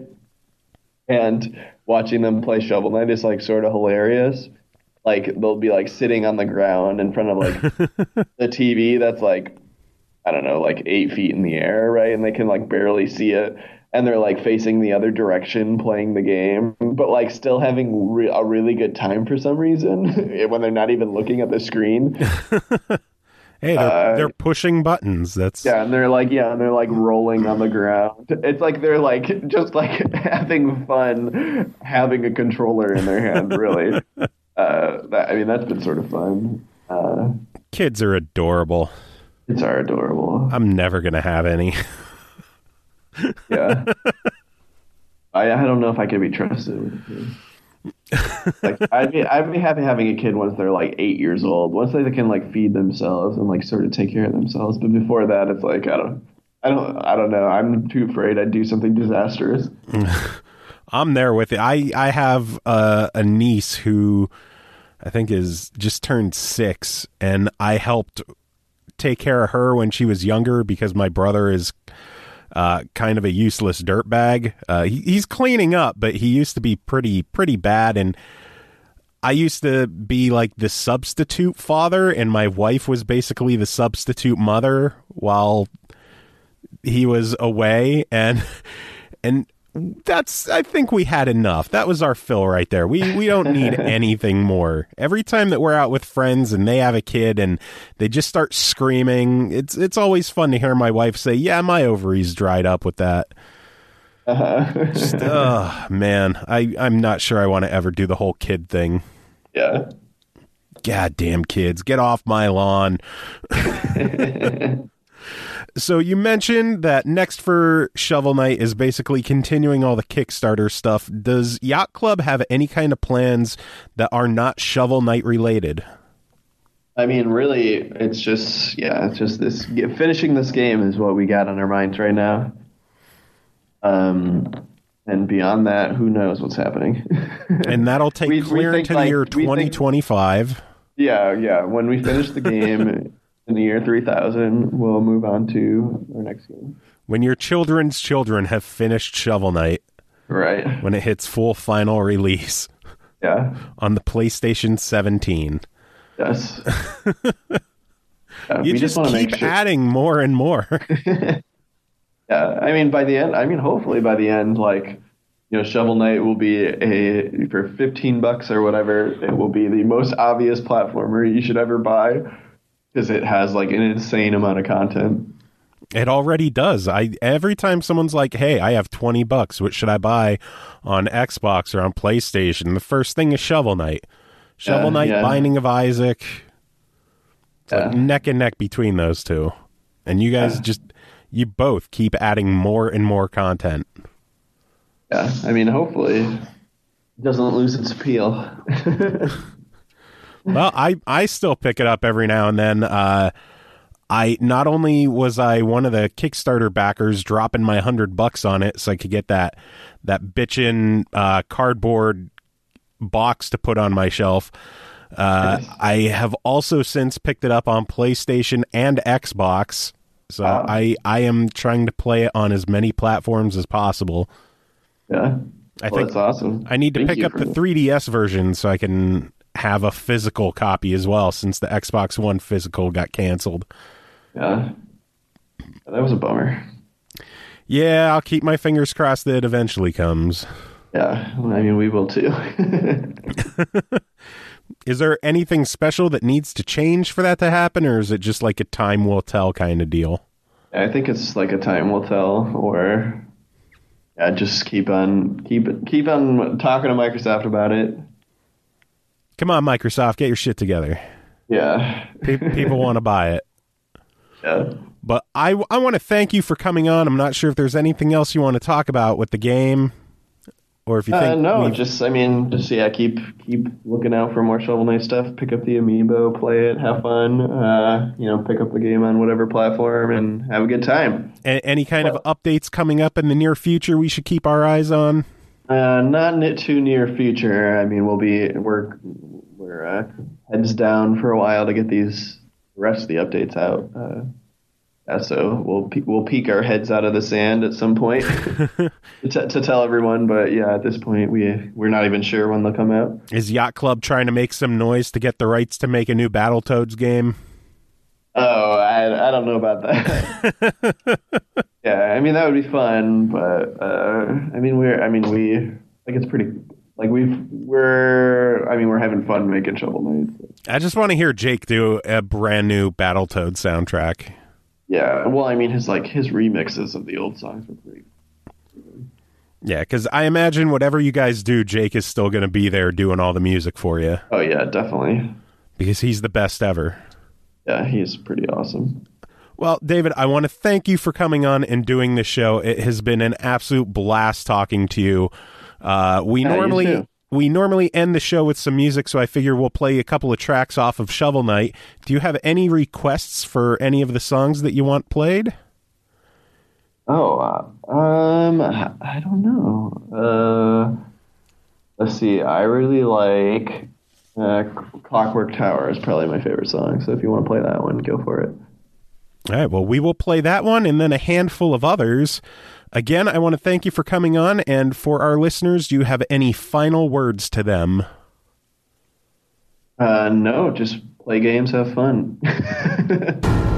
And watching them play Shovel Knight is like sort of hilarious. Like they'll be like sitting on the ground in front of like the T V that's like, I don't know, like eight feet in the air, right? And they can like barely see it. And they're like facing the other direction playing the game, but like still having re- a really good time for some reason when they're not even looking at the screen. Hey, they're, uh, they're pushing buttons. That's yeah, and they're like, yeah, and they're like rolling on the ground. It's like they're like just like having fun having a controller in their hand, really. Uh, that, I mean, that's been sort of fun. Uh, Kids are adorable. Kids are adorable. I'm never going to have any. Yeah. I I don't know if I could be trusted with kids. Like I'd be I'd be happy having a kid once they're like eight years old. Once they can like feed themselves and like sort of take care of themselves. But before that, it's like I don't I don't I don't know. I'm too afraid I'd do something disastrous. I'm there with it. I I have uh, a niece who I think is just turned six, and I helped take care of her when she was younger because my brother is uh, kind of a useless dirtbag. Uh, he, he's cleaning up, but he used to be pretty pretty bad, and I used to be like the substitute father, and my wife was basically the substitute mother while he was away, and and. That's, I think we had enough. That was our fill right there. We we don't need anything more. Every time that we're out with friends and they have a kid and they just start screaming, it's it's always fun to hear my wife say, yeah, my ovaries dried up with that. Uh-huh. Just, oh, man. I, I'm not sure I want to ever do the whole kid thing. Yeah. Goddamn kids. Get off my lawn. So you mentioned that next for Shovel Knight is basically continuing all the Kickstarter stuff. Does Yacht Club have any kind of plans that are not Shovel Knight related? I mean, really, it's just, yeah, it's just this, finishing this game is what we got on our minds right now. Um, and beyond that, who knows what's happening. And that'll take we, clear we into like, the year twenty twenty-five. Think, yeah, yeah. When we finish the game in the year three thousand, we'll move on to our next game. When your children's children have finished Shovel Knight. Right. When it hits full final release. Yeah. On the PlayStation seventeen. Yes. Yeah, you just, just keep sure. adding more and more. Yeah, I mean, by the end, I mean, hopefully by the end, like, you know, Shovel Knight will be a, for fifteen bucks or whatever, it will be the most obvious platformer you should ever buy because it has like an insane amount of content. It already does. I every time someone's like, hey, I have twenty bucks, what should I buy on Xbox or on PlayStation? The first thing is Shovel Knight. Shovel uh, Knight, yeah. Binding of Isaac. It's yeah. like neck and neck between those two. And you guys yeah. just, you both keep adding more and more content. Yeah, I mean, hopefully it doesn't lose its appeal. Well, I, I still pick it up every now and then. Uh, I not only was I one of the Kickstarter backers dropping my hundred bucks on it so I could get that that bitchin' uh, cardboard box to put on my shelf. Uh, yes. I have also since picked it up on PlayStation and Xbox. So wow. I, I am trying to play it on as many platforms as possible. Yeah, I well, think that's awesome. I need to Thank pick up the that. three D S version so I can have a physical copy as well, since the Xbox One physical got canceled. Yeah, that was a bummer. Yeah, I'll keep my fingers crossed that it eventually comes. Yeah, I mean, we will too. Is there anything special that needs to change for that to happen, or is it just like a time will tell kind of deal? I think it's like a time will tell, or yeah, just keep on keep keep on talking to Microsoft about it. Come on, Microsoft, get your shit together. Yeah, people want to buy it. Yeah. But I, I want to thank you for coming on. I'm not sure if there's anything else you want to talk about with the game, or if you think uh, no, we've... just I mean, just yeah, keep keep looking out for more Shovel Knight stuff. Pick up the amiibo, play it, have fun. Uh, you know, pick up the game on whatever platform and have a good time. A- any kind well, of updates coming up in the near future we should keep our eyes on? Uh, not in it too near future. I mean, we'll be we're we're uh, heads down for a while to get these the rest of the updates out. Uh, Yeah, so we'll pe- we'll peek our heads out of the sand at some point to, t- to tell everyone. But yeah, at this point, we we're not even sure when they'll come out. Is Yacht Club trying to make some noise to get the rights to make a new Battletoads game? Oh, I I don't know about that. Yeah, I mean that would be fun, but uh, I mean we're I mean we like it's pretty like we've we're I mean we're having fun making Shovel Knight. So. I just want to hear Jake do a brand new Battletoads soundtrack. Yeah, well, I mean, his like his remixes of the old songs were pretty. Yeah, because I imagine whatever you guys do, Jake is still going to be there doing all the music for you. Oh yeah, definitely. Because he's the best ever. Yeah, he's pretty awesome. Well, David, I want to thank you for coming on and doing this show. It has been an absolute blast talking to you. Uh, we yeah, normally. We normally end the show with some music, so I figure we'll play a couple of tracks off of Shovel Knight. Do you have any requests for any of the songs that you want played? Oh, uh, um, I don't know. Uh, let's see. I really like uh, Clockwork Tower is probably my favorite song. So if you want to play that one, go for it. All right. Well, we will play that one and then a handful of others. Again, I want to thank you for coming on, and for our listeners, do you have any final words to them? Uh, no, just play games, have fun.